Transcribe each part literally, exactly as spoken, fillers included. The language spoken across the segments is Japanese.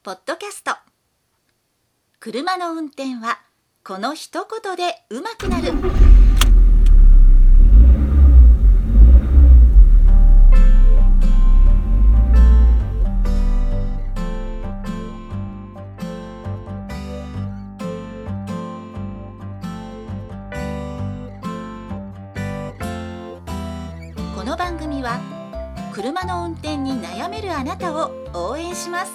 ポッドキャスト。車の運転はこの一言で上手くなる。この番組は車の運転に悩めるあなたを応援します。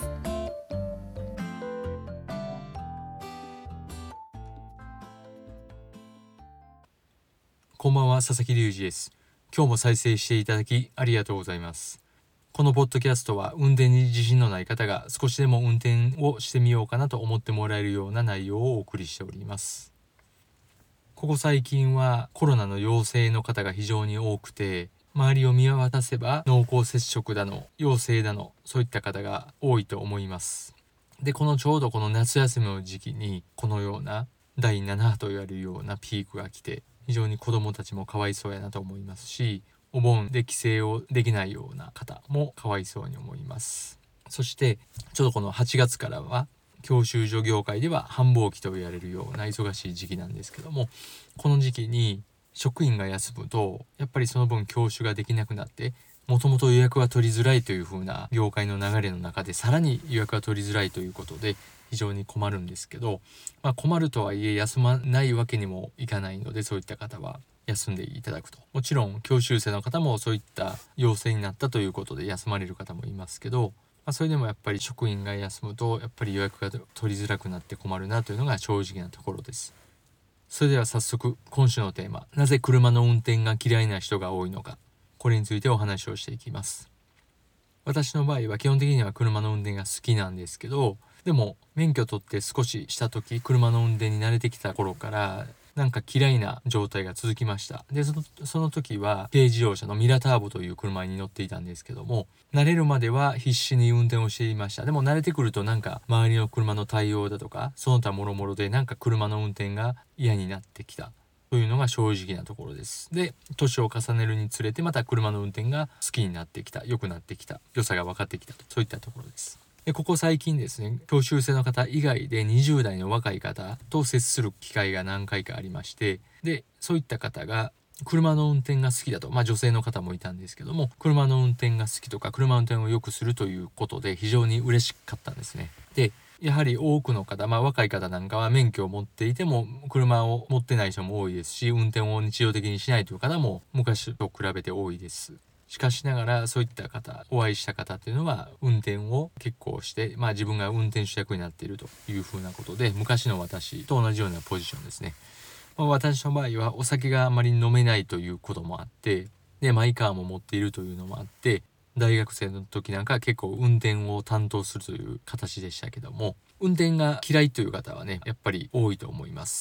こんばんは、佐々木隆二です。今日も再生していただきありがとうございます。このポッドキャストは運転に自信のない方が少しでも運転をしてみようかなと思ってもらえるような内容をお送りしております。ここ最近はコロナの陽性の方が非常に多くて、周りを見渡せば濃厚接触だの陽性だのそういった方が多いと思います。で、このちょうどこの夏休みの時期にこのようなだいなな波と言われるようなピークが来て、非常に子どもたちもかわいそうやなと思いますし、お盆で帰省をできないような方もかわいそうに思います。そしてちょうどこのはちがつからは教習所業界では繁忙期と言われるような忙しい時期なんですけども、この時期に職員が休むとやっぱりその分教習ができなくなって、もともと予約が取りづらいという風な業界の流れの中でさらに予約が取りづらいということで非常に困るんですけど、まあ、困るとはいえ休まないわけにもいかないので、そういった方は休んでいただくと。もちろん教習生の方もそういった陽性になったということで休まれる方もいますけど、まあ、それでもやっぱり職員が休むとやっぱり予約が取りづらくなって困るなというのが正直なところです。それでは早速今週のテーマ、なぜ車の運転が嫌いな人が多いのか、これについてお話をしていきます。私の場合は基本的には車の運転が好きなんですけど、でも免許取って少しした時、車の運転に慣れてきた頃からなんか嫌いな状態が続きました。で、その、その時は軽自動車のミラターボという車に乗っていたんですけども、慣れるまでは必死に運転をしていました。でも慣れてくるとなんか周りの車の対応だとかその他もろもろでなんか車の運転が嫌になってきたというのが正直なところです。で、年を重ねるにつれてまた車の運転が好きになってきた、良くなってきた、良さが分かってきたと、そういったところです。で、ここ最近ですね、教習生の方以外でにじゅう代の若い方と接する機会が何回かありまして、で、そういった方が車の運転が好きだと、まあ女性の方もいたんですけども、車の運転が好きとか車の運転をよくするということで非常に嬉しかったんですね。で、やはり多くの方、まあ若い方なんかは免許を持っていても車を持ってない人も多いですし、運転を日常的にしないという方も昔と比べて多いです。しかしながらそういった方、お会いした方っていうのは運転を結構して、まあ自分が運転手役になっているというふうなことで、昔の私と同じようなポジションですね。まあ、私の場合はお酒があまり飲めないということもあって、でマイカーも持っているというのもあって、大学生の時なんかは結構運転を担当するという形でしたけども、運転が嫌いという方はね、やっぱり多いと思います。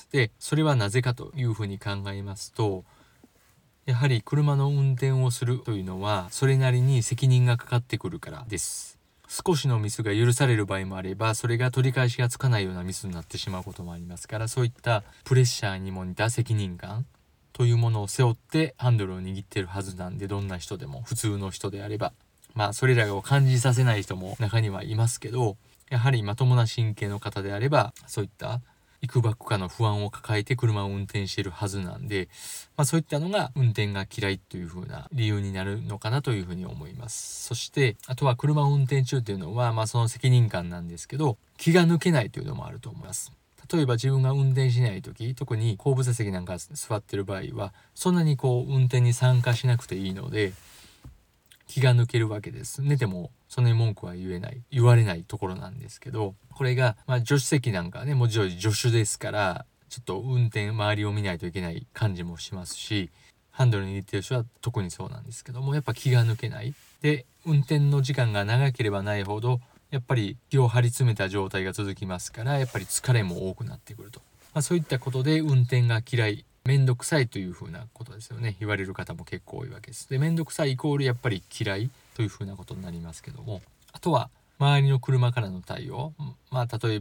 で、それはなぜかというふうに考えますと、やはり車の運転をするというのはそれなりに責任がかかってくるからです。少しのミスが許される場合もあれば、それが取り返しがつかないようなミスになってしまうこともありますから、そういったプレッシャーにも似た責任感というものを背負ってハンドルを握っているはずなんで、どんな人でも、普通の人であれば、まあそれらを感じさせない人も中にはいますけど、やはりまともな神経の方であればそういったいくばくかの不安を抱えて車を運転しているはずなんで、まあ、そういったのが運転が嫌いというふうな理由になるのかなというふうに思います。そしてあとは車を運転中っていうのは、まあその責任感なんですけど、気が抜けないというのもあると思います。例えば自分が運転しない時、特に後部座席なんか座ってる場合はそんなにこう運転に参加しなくていいので気が抜けるわけです。寝てもそんなに文句は言えない、言われないところなんですけど、これが、まあ、助手席なんかね、もちろん助手ですから、ちょっと運転、周りを見ないといけない感じもしますし、ハンドルに握っている人は特にそうなんですけども、やっぱ気が抜けない。で、運転の時間が長ければないほど、やっぱり気を張り詰めた状態が続きますから、やっぱり疲れも多くなってくると。まあ、そういったことで運転が嫌い、めんどくさいというふうなことですよね。言われる方も結構多いわけです。で、めんどくさいイコールやっぱり嫌いというふうなことになりますけども、あとは周りの車からの対応、まあ例えば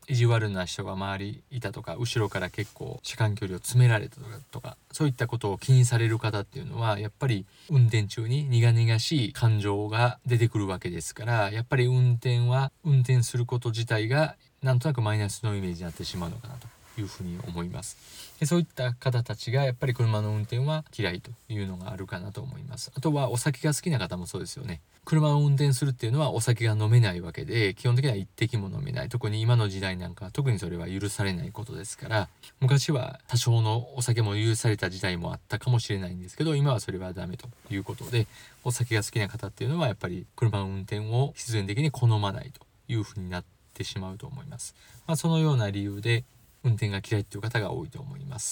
意地悪な人が周りいたとか、後ろから結構車間距離を詰められたとかとか、そういったことを気にされる方っていうのはやっぱり運転中に苦々しい感情が出てくるわけですから、やっぱり運転は運転すること自体がなんとなくマイナスのイメージになってしまうのかなというふうに思います。でそういった方たちがやっぱり車の運転は嫌いというのがあるかなと思います。あとはお酒が好きな方もそうですよね。車を運転するっていうのはお酒が飲めないわけで、基本的には一滴も飲めない。特に今の時代なんか特にそれは許されないことですから、昔は多少のお酒も許された時代もあったかもしれないんですけど、今はそれはダメということで、お酒が好きな方っていうのはやっぱり車の運転を必然的に好まないというふうになってしまうと思います。まあ、そのような理由で運転が嫌いっていう方が多いと思います。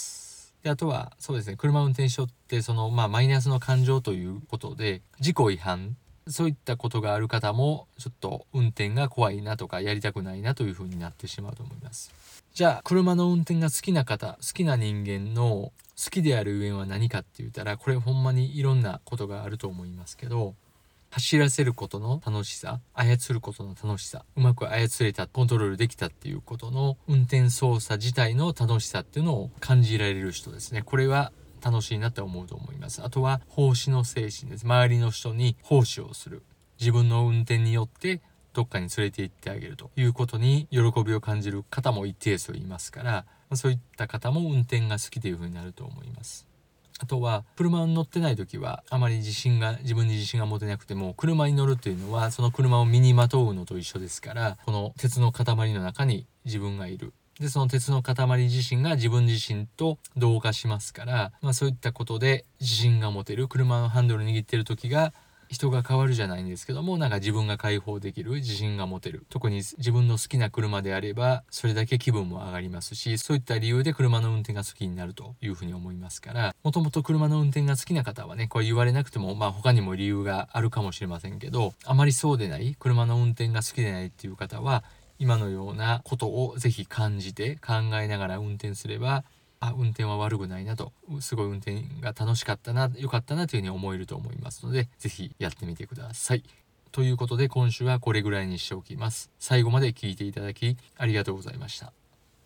であとはそうですね、車を運転しようってその、まあ、マイナスの感情ということで事故違反、そういったことがある方もちょっと運転が怖いなとかやりたくないなというふうになってしまうと思います。じゃあ車の運転が好きな方、好きな人間の好きであるゆえんは何かって言ったら、これほんまにいろんなことがあると思いますけど、走らせることの楽しさ、操ることの楽しさ、うまく操れた、コントロールできたっていうことの運転操作自体の楽しさっていうのを感じられる人ですね。これは楽しいなって思うと思います。あとは奉仕の精神です。周りの人に奉仕をする。自分の運転によってどっかに連れて行ってあげるということに喜びを感じる方も一定数いますから、そういった方も運転が好きというふうになると思います。あとは車に乗ってない時はあまり自信が自分に自信が持てなくても、車に乗るというのはその車を身にまとうのと一緒ですから、この鉄の塊の中に自分がいる。でその鉄の塊自身が自分自身と同化しますから、まあ、そういったことで自信が持てる。車のハンドル握ってる時が人が変わるじゃないんですけども、なんか自分が解放できる、自信が持てる。特に自分の好きな車であればそれだけ気分も上がりますし、そういった理由で車の運転が好きになるというふうに思いますから、もともと車の運転が好きな方はね、これ言われなくてもまあ他にも理由があるかもしれませんけど、あまりそうでない車の運転が好きでないっていう方は今のようなことをぜひ感じて考えながら運転すれば、あ、運転は悪くないなと、すごい運転が楽しかったな、良かったなというふうに思えると思いますので、ぜひやってみてください。ということで今週はこれぐらいにしておきます。最後まで聞いていただきありがとうございました。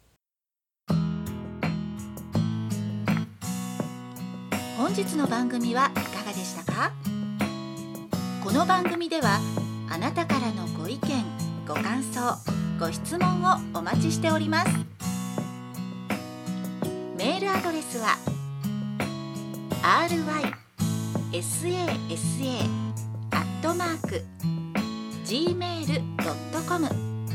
本日の番組はいかがでしたか？この番組ではあなたからのご意見、ご感想、ご質問をお待ちしております。メールアドレスは アールワイエスエーエスエー アットマーク ジーメール ドットコム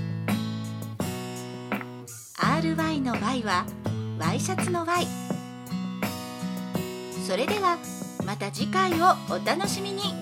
アールワイ の Y はワイシャツの Y。 それではまた次回をお楽しみに。